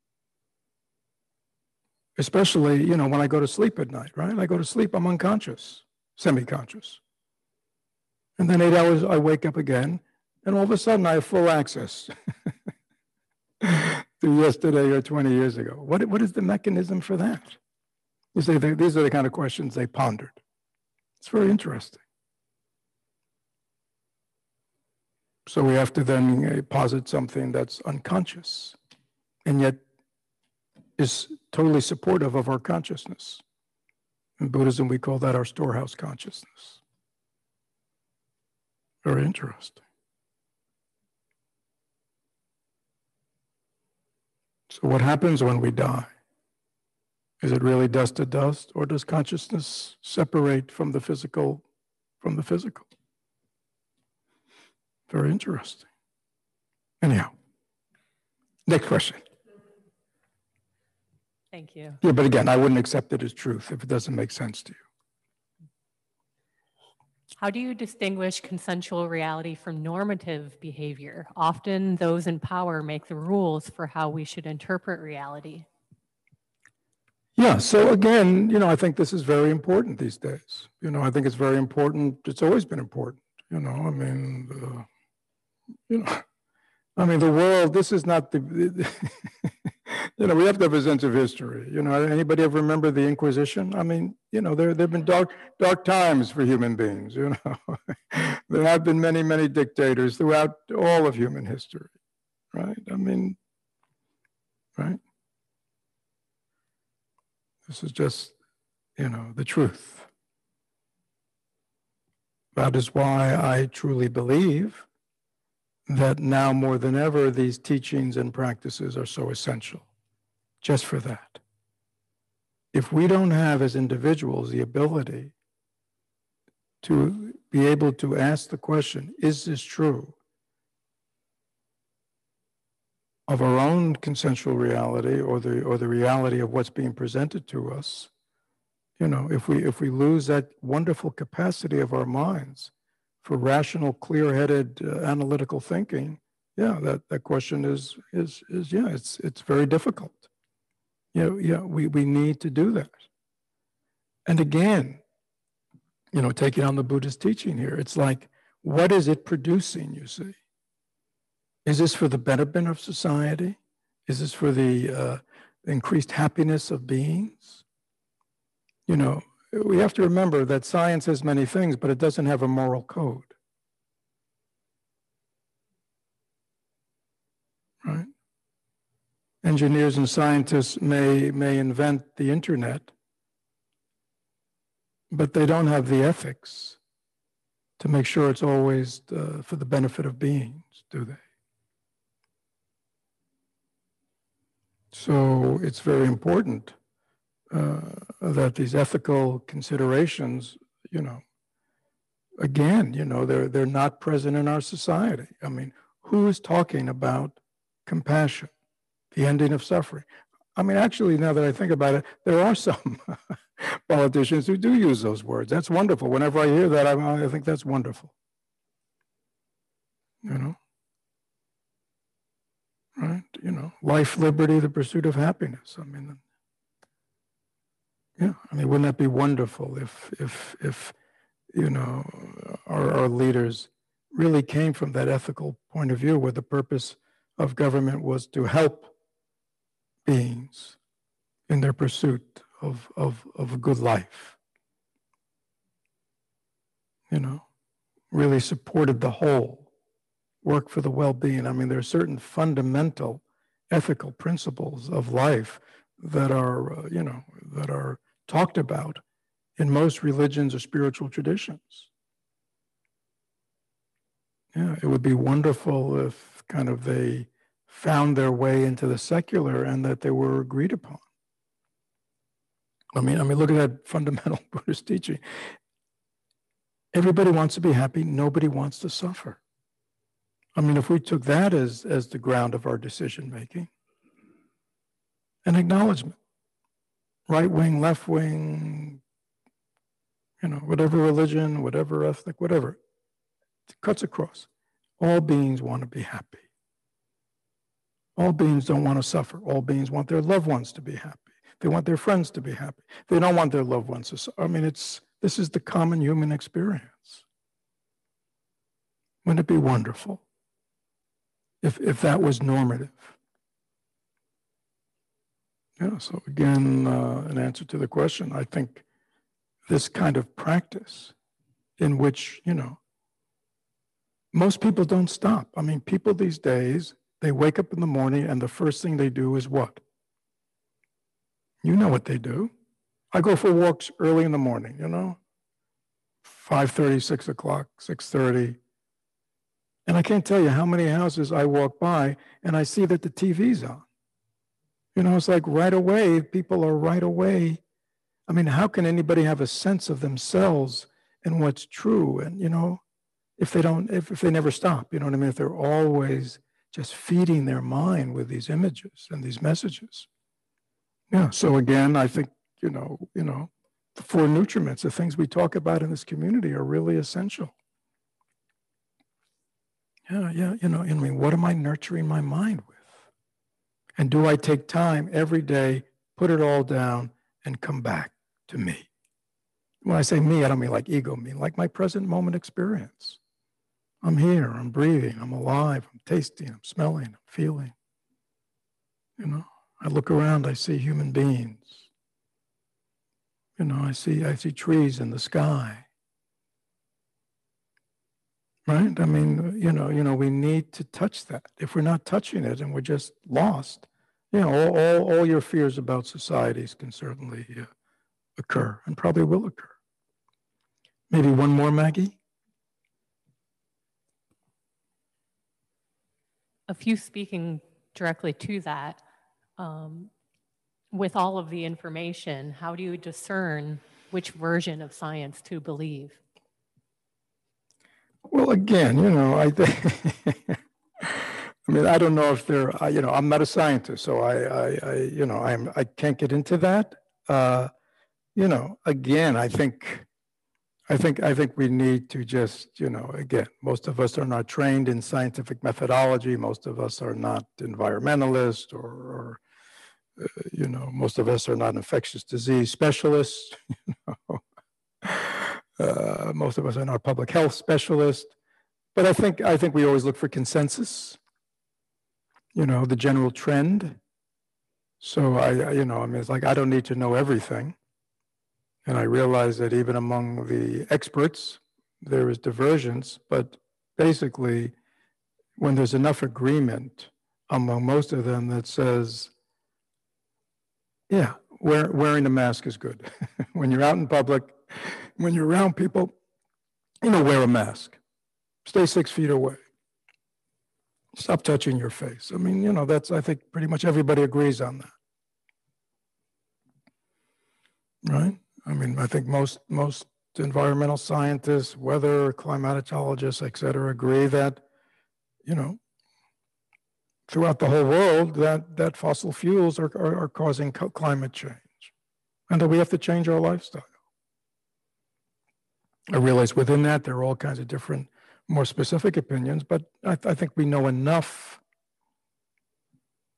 Especially, when I go to sleep at night, right? I go to sleep, I'm unconscious, semi-conscious. And then 8 hours, I wake up again, and all of a sudden I have full access to yesterday or 20 years ago. What is the mechanism for that? You say these are the kind of questions they pondered. It's very interesting. So we have to then posit something that's unconscious and yet is totally supportive of our consciousness. In Buddhism, we call that our storehouse consciousness. Very interesting. So what happens when we die? Is it really dust to dust, or does consciousness separate from the physical? Very interesting. Anyhow, next question. Thank you. Yeah, but again, I wouldn't accept it as truth if it doesn't make sense to you. How do you distinguish consensual reality from normative behavior? Often those in power make the rules for how we should interpret reality. Yeah, so again, I think this is very important these days. I think it's very important. It's always been important. The world, this is not the, we have to have a sense of history. Anybody ever remember the Inquisition? There have been dark times for human beings, There have been many, many dictators throughout all of human history, right? Right? This is just, the truth. That is why I truly believe that now more than ever, these teachings and practices are so essential, just for that. If we don't have as individuals the ability to be able to ask the question, is this true, of our own consensual reality or the reality of what's being presented to us, if we lose that wonderful capacity of our minds for rational, clear-headed, analytical thinking, that question is it's very difficult. We need to do that. And again, taking on the Buddhist teaching here, it's like, what is it producing, you see? Is this for the betterment of society? Is this for the increased happiness of beings? We have to remember that science has many things, but it doesn't have a moral code. Right? Engineers and scientists may invent the internet, but they don't have the ethics to make sure it's always for the benefit of beings, do they? So it's very important that these ethical considerations, again, they're not present in our society. Who is talking about compassion, the ending of suffering? Actually, now that I think about it, there are some politicians who do use those words. That's wonderful. Whenever I hear that, I think that's wonderful. Right? you know, life, liberty, the pursuit of happiness. I mean, yeah, I mean, wouldn't that be wonderful if you know, our leaders really came from that ethical point of view where the purpose of government was to help beings in their pursuit of a good life. You know, really supported the whole, work for the well-being. I mean, there are certain fundamental ethical principles of life that are, you know, that are talked about in most religions or spiritual traditions. Yeah, it would be wonderful if kind of they found their way into the secular and that they were agreed upon. I mean, look at that fundamental Buddhist teaching. Everybody wants to be happy. Nobody wants to suffer. I mean, if we took that as the ground of our decision making, an acknowledgement, right wing, left wing, you know, whatever religion, whatever ethnic, whatever, it cuts across. All beings want to be happy. All beings don't want to suffer. All beings want their loved ones to be happy. They want their friends to be happy. They don't want their loved ones to suffer. I mean, this is the common human experience. Wouldn't it be wonderful if that was normative? Yeah, so again, in answer to the question, I think this kind of practice in which, you know, most people don't stop. I mean, people these days, they wake up in the morning and the first thing they do is what? You know what they do. I go for walks early in the morning, you know, 5:30, 6 o'clock, 6:30. And I can't tell you how many houses I walk by and I see that the TV's on. You know, it's like right away, people are right away. I mean, how can anybody have a sense of themselves and what's true? And, you know, if they never stop, you know what I mean? If they're always just feeding their mind with these images and these messages. Yeah, so again, I think, you know, the four nutriments, the things we talk about in this community are really essential. Yeah, you know, I mean, what am I nurturing my mind with? And do I take time every day, put it all down, and come back to me? When I say me, I don't mean like ego, I mean like my present moment experience. I'm here, I'm breathing, I'm alive, I'm tasting, I'm smelling, I'm feeling. You know, I look around, I see human beings. You know, I see trees in the sky. Right? I mean, you know, we need to touch that. If we're not touching it and we're just lost, you know, all your fears about societies can certainly occur and probably will occur. Maybe one more, Maggie? A few speaking directly to that, with all of the information, how do you discern which version of science to believe? Well, again, you know, I think, I mean, I don't know if they're, you know, I'm not a scientist, so you know, I can't get into that. You know, again, I think we need to just, you know, again, most of us are not trained in scientific methodology. Most of us are not environmentalists or you know, most of us are not infectious disease specialists. You know. Most of us are not public health specialists. But I think we always look for consensus, you know, the general trend. So you know, I mean, it's like I don't need to know everything. And I realize that even among the experts, there is divergence, but basically, when there's enough agreement among most of them that says, yeah, wearing a mask is good. When you're out in public, when you're around people, you know, wear a mask. Stay 6 feet away. Stop touching your face. I mean, you know, I think pretty much everybody agrees on that. Right? I mean, I think most environmental scientists, weather, climatologists, et cetera, agree that, you know, throughout the whole world, that fossil fuels are causing climate change and that we have to change our lifestyle. I realize within that, there are all kinds of different, more specific opinions, but I think we know enough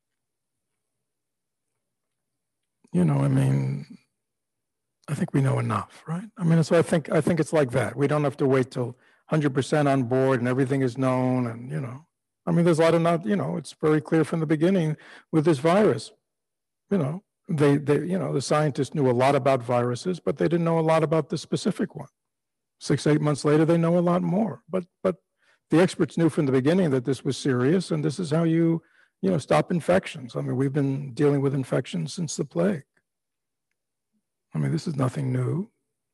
You know, I mean, I think we know enough, right? I mean, so I think it's like that. We don't have to wait till 100% on board and everything is known, and you know, I mean, there's a lot of not, you know, it's very clear from the beginning with this virus. You know, you know, the scientists knew a lot about viruses, but they didn't know a lot about the specific one. 6-8 months later, they know a lot more. But the experts knew from the beginning that this was serious, and this is how you know, stop infections. I mean, we've been dealing with infections since the plague. I mean, this is nothing new.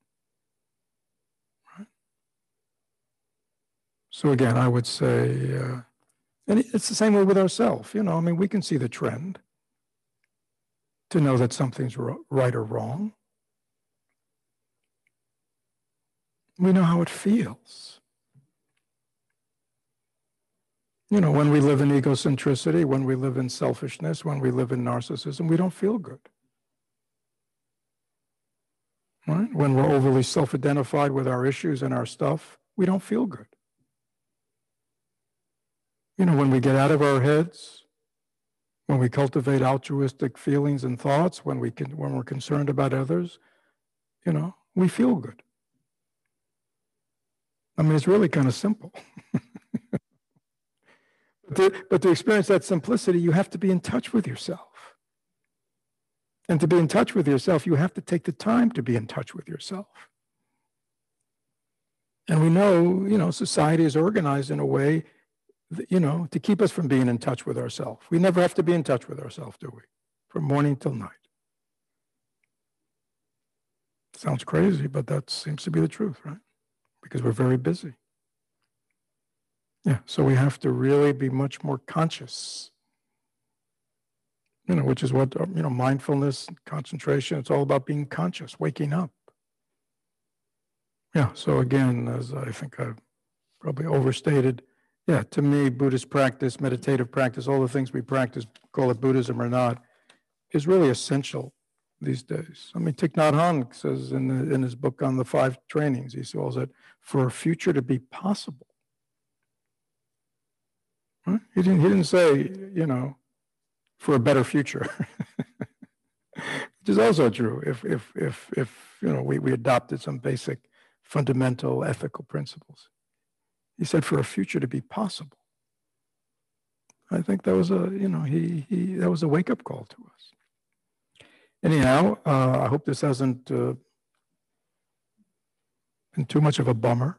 Right? So again, I would say, and it's the same way with ourselves. You know, I mean, we can see the trend to know that something's right or wrong. We know how it feels. You know, when we live in egocentricity, when we live in selfishness, when we live in narcissism, we don't feel good. Right? When we're overly self-identified with our issues and our stuff, we don't feel good. You know, when we get out of our heads, when we cultivate altruistic feelings and thoughts, when we're concerned about others, you know, we feel good. I mean, it's really kind of simple. But to experience that simplicity, you have to be in touch with yourself. And to be in touch with yourself, you have to take the time to be in touch with yourself. And we know, you know, society is organized in a way, that, you know, to keep us from being in touch with ourselves. We never have to be in touch with ourselves, do we? From morning till night. Sounds crazy, but that seems to be the truth, right? Because we're very busy. Yeah, so we have to really be much more conscious, you know, which is what, you know, mindfulness, concentration, it's all about being conscious, waking up. Yeah, so again, as I think I've probably overstated, yeah, to me, Buddhist practice, meditative practice, all the things we practice, call it Buddhism or not, is really essential these days. I mean, Thich Nhat Hanh says in his book on the 5 trainings, he calls it, for a future to be possible. Huh? He didn't say, you know, for a better future, which is also true. If you know, we adopted some basic fundamental ethical principles. He said for a future to be possible. I think that was a, you know, that was a wake-up call to us. Anyhow, I hope this hasn't been too much of a bummer,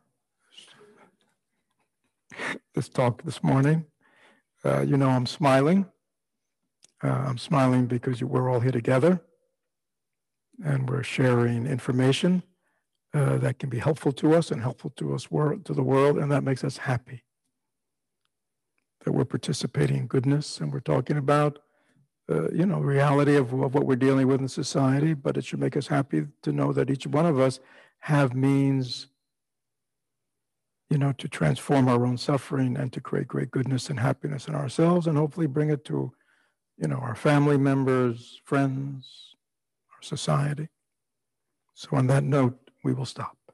this talk this morning. You know, I'm smiling. I'm smiling because we're all here together and we're sharing information that can be helpful to us and helpful to us, to the world, and that makes us happy. That we're participating in goodness and we're talking about, you know, reality of what we're dealing with in society, but it should make us happy to know that each one of us have means, you know, to transform our own suffering and to create great goodness and happiness in ourselves and hopefully bring it to, you know, our family members, friends, our society. So on that note, we will stop.